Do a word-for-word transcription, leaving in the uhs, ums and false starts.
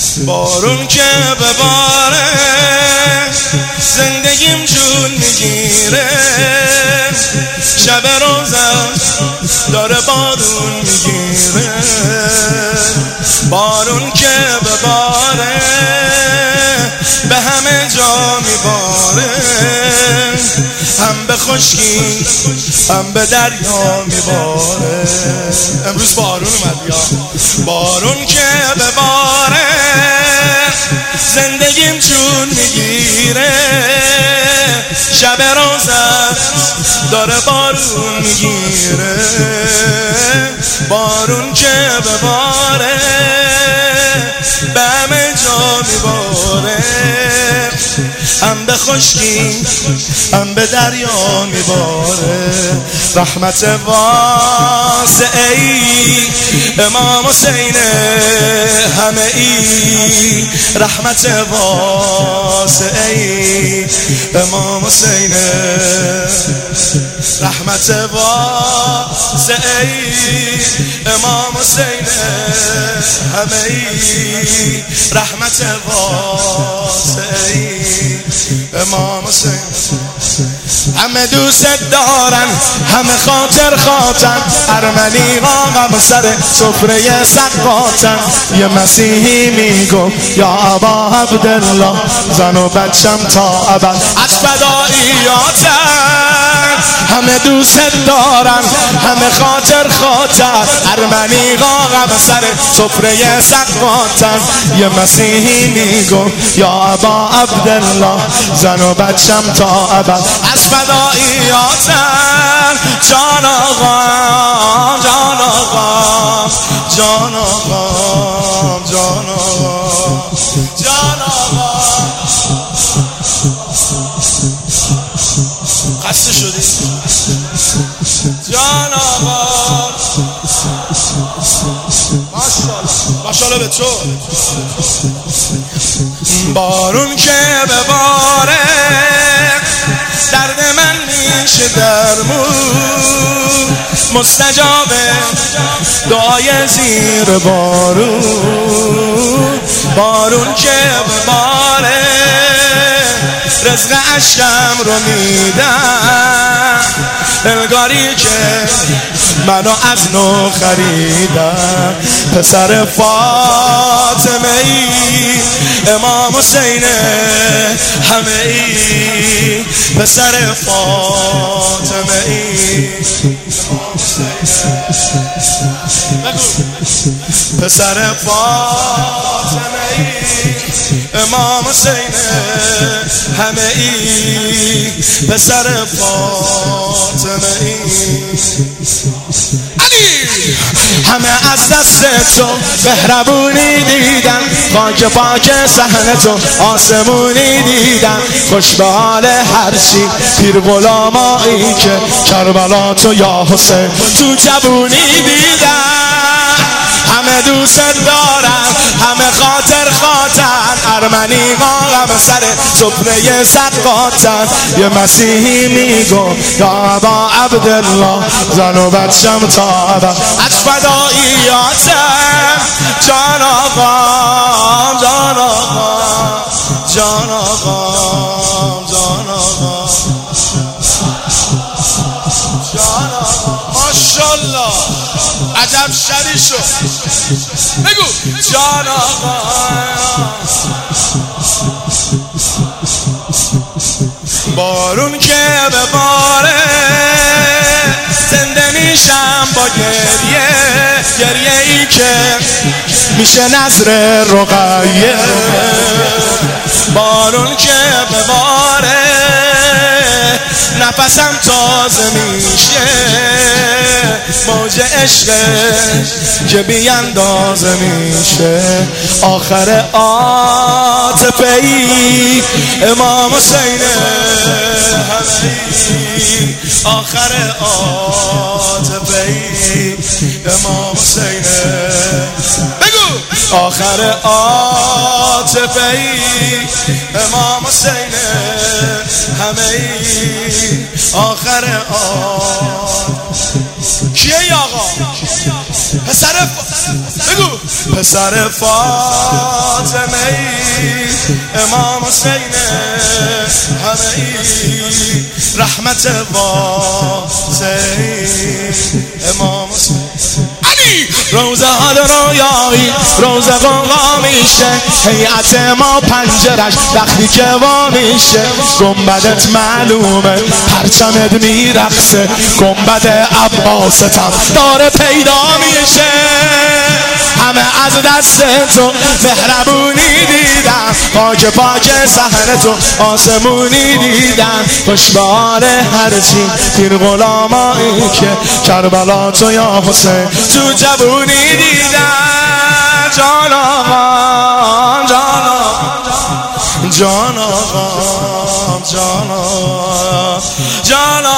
بارون که بباره زندگیم جون میگیره، شب روزم داره بارون میگیره. بارون که بباره به همه جا میباره، هم به خشکی هم به دریا میباره. امروز بارون اومد یا بارون که بباره زندگیم جون میگیره، شب روزم داره بارون میگیره. بارون که بباره به همه جا میباره، هم به خشکی هم به دریا میباره. رحمت واسعه ای امام حسین همه ای، رحمت واسعه ای امام حسین، رحمت واسعه ای امام حسین همه ای، رحمت واسعه ای امام حسین. همه دوست دارن همه خاطر خاطن، ارمنی غم سر سفره سقاطن. یه مسیحی میگو یا ابا عبدالله، زن و بچم تا ابد از فداییاتن. همه دوست دارن همه خاطر خاطر، ارمنی غم سر سفره سقاطن. یه مسیحی میگو یا ابا عبدالله، زن و بچم تا ابد از فداییاتن. جان آقا جان آقا جان آقا جان آقا جان آقا. خسته شدی جان آقا، ماشاءالله به تو. بارون که بباره درد من میشه درمون، مستجابه دعای زیر بارون. بارون که بباره رزق عشقم رو میدم، انگاری که منو از نو خریدم. پسر فاطمه ای امام حسین همه ای، پسر فاطمه ای پسر فاطمه ای امام حسین همه ای، پسر فاطمه ای. همه از دست تو مهربونی دیدن، خاک پاک صحن تو آسمونی دیدن. خوش به حال هرچی پیر غلامایی که کربلا تو یا حسین تو جوونی دیدن. همه دوست دارن همه خاطر خاطر، ارمنی غم سر سفره سقاطن. یه مسیحی میگو یا ابا عبدالله، زن و بچم تا ابد از فداییاتن. جان آقا جان آقا جان آقا جان آقا جان آقا. ماشاءالله عجب شری شد، بگو جان آقا. بارون که بباره زنده میشم با گریه، گریه ای که میشه نظر رقیه. بارون که بباره نفسم تازه میشه، موج عشق که بی اندازه میشه. آخر عاطفه ای امام حسین همه ای، آخر عاطفه ای امام حسین. بگو آخر عاطفه ای امام حسین همه ای، آخر عاطفه. کیه آقا؟ پسر ف... بگو پسر فاطمه امام حسین همه ای رحمت واسعی امام حسین روزه ها رویایی روزه قوقا میشه هیئت ما پنجرش وقتی که وا میشه گنبدت معلومه پرچمت میرقصه گنبد عباستم داره پیدا میشه همه از دست تو مهربونی دیدم پاک پاک صحن تو آسمونی دیدم خوش به حال هرچی پیر غلامایی که کربلا تو یا حسین تو جوونی دیدم جان آقا جان آقا جان آقا جان آقا جان